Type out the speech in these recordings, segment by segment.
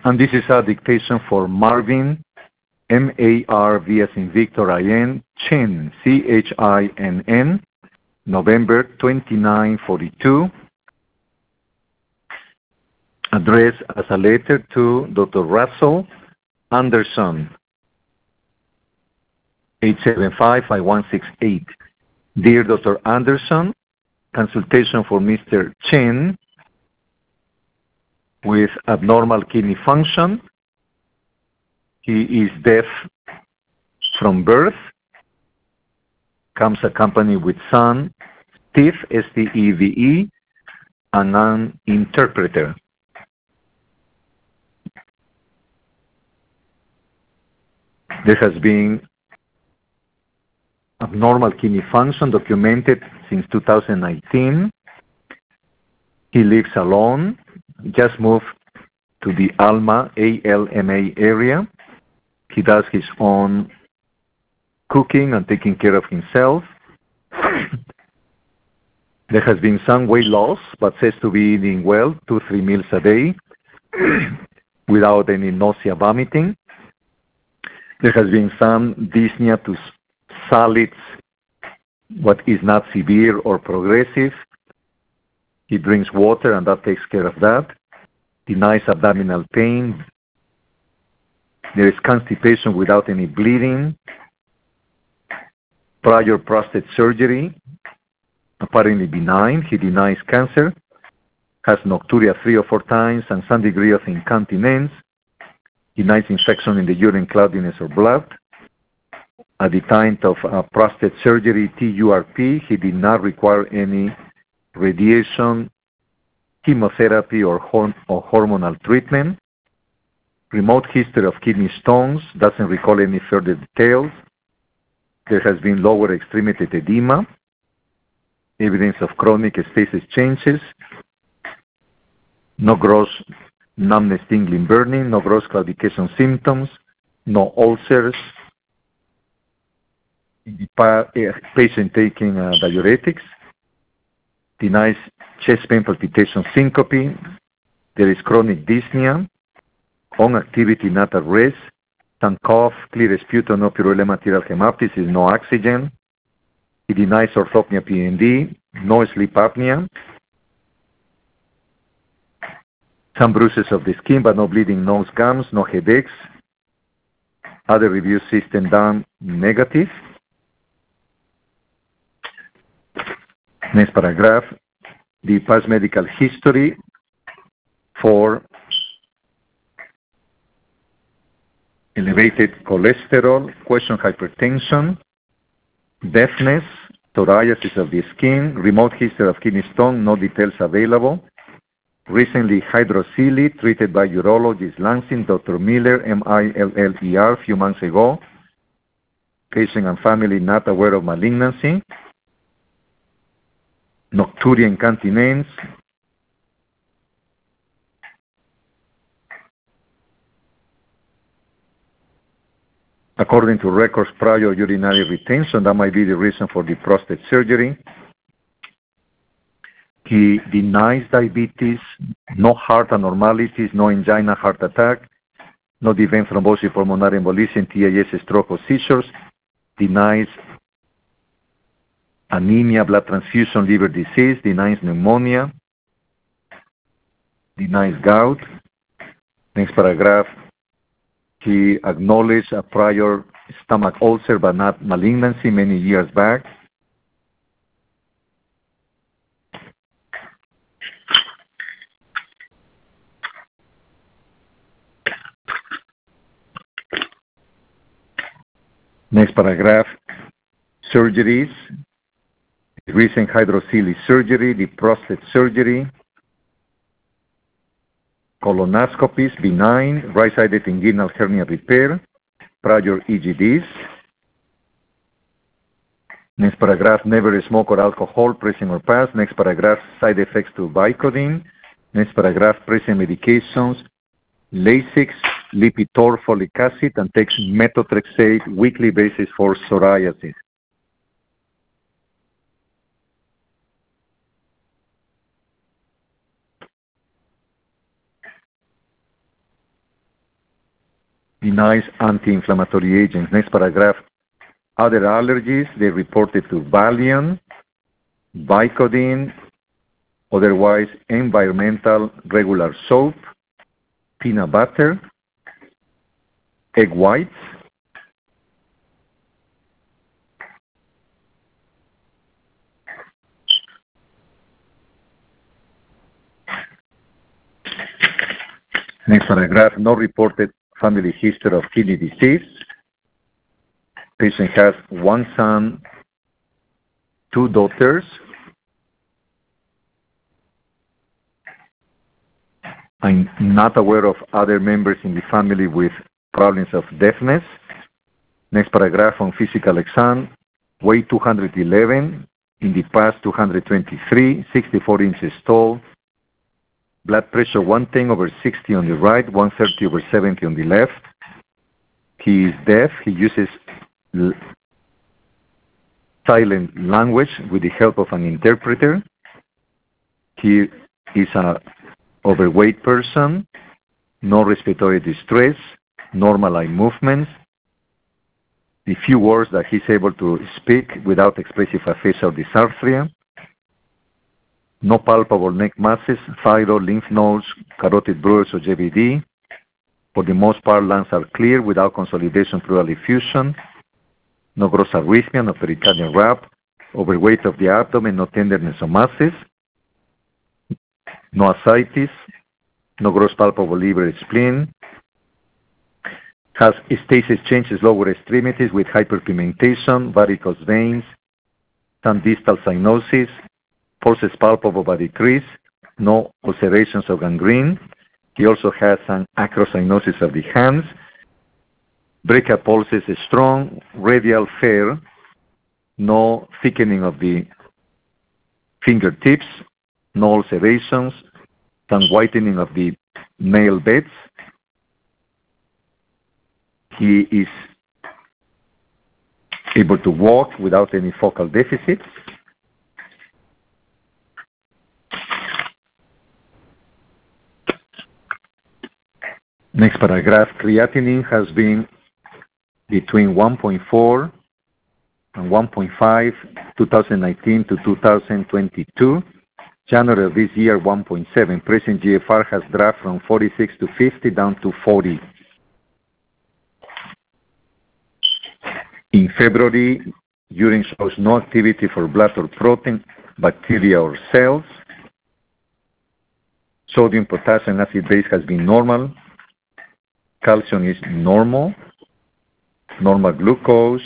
And this is a dictation for Marvin, M-A-R-V as in Victor I-N, Chin, C-H-I-N-N, November 2942, addressed as a letter to Dr. Russell Anderson, 875-5168. Dear Dr. Anderson, consultation for Mr. Chen with abnormal kidney function. He is deaf from birth, comes accompanied with son, Steve, S-T-E-V-E, and an interpreter. There has been abnormal kidney function documented since 2019. He lives alone, just moved to the Alma, A-L-M-A area. He does his own cooking and taking care of himself. There has been some weight loss, but says to be eating well, 2-3 meals a day, without any nausea, vomiting. There has been some dyspnea to solids, what is not severe or progressive. He drinks water, and that takes care of that. Denies abdominal pain. There is constipation without any bleeding. Prior prostate surgery, apparently benign. He denies cancer. Has nocturia 3 or 4 times and some degree of incontinence. Denies infection in the urine, cloudiness, or blood. At the time of prostate surgery, TURP, he did not require any radiation, chemotherapy, or hormonal treatment. Remote history of kidney stones, doesn't recall any further details. There has been lower extremity edema, evidence of chronic stasis changes, no gross numbness, tingling, burning, no gross claudication symptoms, no ulcers. Patient taking diuretics, denies chest pain, palpitation, syncope. There is chronic dyspnea, on activity, not at rest, some cough, clear sputum, no purulent material hemoptysis, no oxygen. He denies orthopnea, PND, no sleep apnea. Some bruises of the skin, but no bleeding, nose, gums, no headaches. Other review system done negative. Next paragraph, the past medical history for elevated cholesterol, question hypertension, deafness, psoriasis of the skin, remote history of kidney stone, no details available. Recently hydrocele, treated by urologist Lansing, Dr. Miller, M-I-L-L-E-R, few months ago. Patient and family not aware of malignancy. Nocturia, incontinence. According to records, prior urinary retention, that might be the reason for the prostate surgery. He denies diabetes, no heart abnormalities, no angina, heart attack, no event thrombosis, pulmonary embolism, TIS, stroke, or seizures. Denies anemia, blood transfusion, liver disease. Denies pneumonia. Denies gout. Next paragraph. He acknowledged a prior stomach ulcer, but not malignancy, many years back. Next paragraph. Surgeries. Recent hydrocele surgery, the prostate surgery. Colonoscopies, benign, right-sided inguinal hernia repair, prior EGDs. Next paragraph, never smoke or alcohol, present or past. Next paragraph, side effects to Vicodin. Next paragraph, present medications, Lasix, Lipitor, folic acid, and takes methotrexate weekly basis for psoriasis. denies anti-inflammatory agents. Next paragraph. Other allergies, they reported to Valium, Vicodin, otherwise environmental regular soap, peanut butter, egg whites, next paragraph, no reported family history of kidney disease. Patient has one son, two daughters. I'm not aware of other members in the family with problems of deafness. Next paragraph on physical exam. Weight 211, in the past 223, 64 inches tall. Blood pressure 110/60 on the right, 130/70 on the left. He is deaf. He uses silent language with the help of an interpreter. He is an overweight person, no respiratory distress, normal eye movements, the few words that he's able to speak without expressive aphasia or dysarthria, no palpable neck masses, thyroid, lymph nodes, carotid bruits, or JVD. For the most part, lungs are clear without consolidation, pleural effusion, no gross arrhythmia, no pericardial rap, overweight of the abdomen, no tenderness or masses, no ascites, no gross palpable liver spleen, has stasis changes lower extremities with hyperpigmentation, varicose veins, some distal cyanosis, pulses palpable but decreased, no ulcerations or gangrene. He also has some acrocyanosis of the hands. Brachial pulses is strong, radial fair, no thickening of the fingertips, no ulcerations, some whitening of the nail beds. He is able to walk without any focal deficits. Next paragraph, creatinine has been between 1.4 and 1.5, 2019 to 2022. January of this year, 1.7. Present GFR has dropped from 46 to 50 down to 40. In February, urine shows no activity for blood or protein, bacteria or cells. Sodium, potassium, acid base has been normal. Calcium is normal. Normal glucose.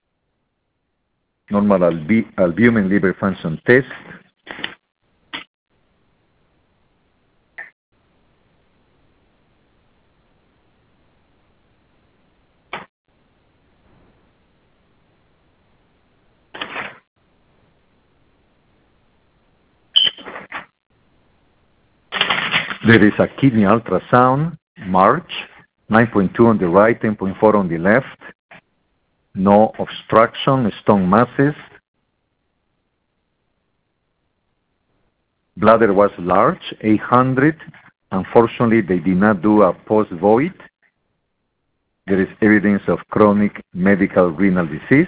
Normal albumin liver function test. There is a kidney ultrasound, March, 9.2 on the right, 10.4 on the left. No obstruction, stone masses. Bladder was large, 800. Unfortunately, they did not do a post-void. There is evidence of chronic medical renal disease.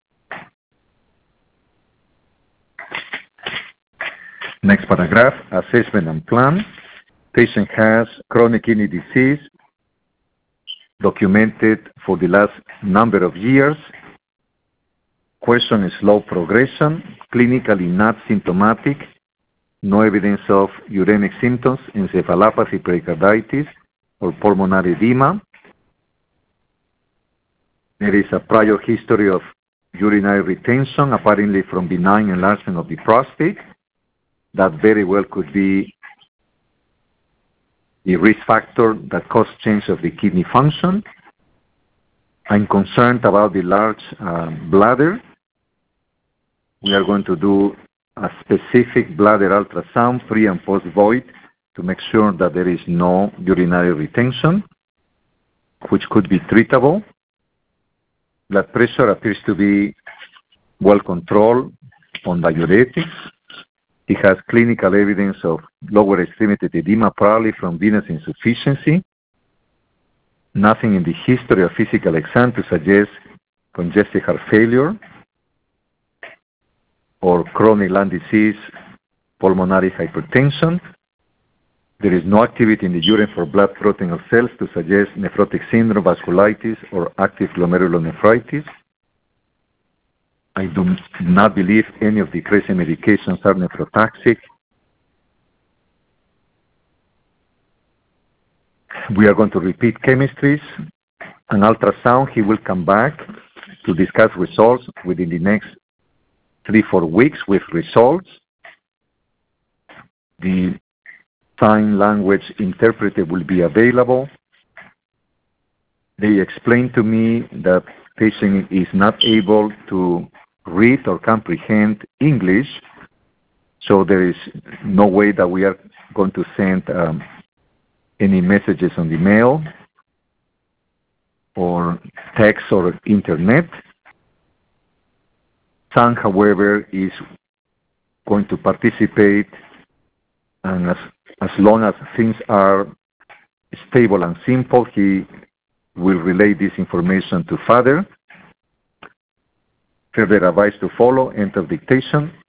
Next paragraph, assessment and plan. Patient has chronic kidney disease documented for the last number of years. Question is slow progression, clinically not symptomatic, no evidence of uremic symptoms, encephalopathy, pericarditis, or pulmonary edema. There is a prior history of urinary retention, apparently from benign enlargement of the prostate. That very well could be the risk factor that causes change of the kidney function. I'm concerned about the large bladder. We are going to do a specific bladder ultrasound, pre and post void, to make sure that there is no urinary retention, which could be treatable. Blood pressure appears to be well controlled on diuretics. He has clinical evidence of lower extremity edema, probably from venous insufficiency. Nothing in the history of physical exam to suggest congestive heart failure or chronic lung disease, pulmonary hypertension. There is no activity in the urine for blood protein or cells to suggest nephrotic syndrome, vasculitis, or active glomerulonephritis. I do not believe any of the crazy medications are nephrotoxic. We are going to repeat chemistries. An ultrasound, he will come back to discuss results within the next 3-4 weeks with results. The sign language interpreter will be available. They explained to me that patient is not able to read or comprehend English, so there is no way that we are going to send any messages on the mail or text or internet. Sam, however, is going to participate, and as long as things are stable and simple, he will relay this information to Father. Further advice to follow, end of dictation.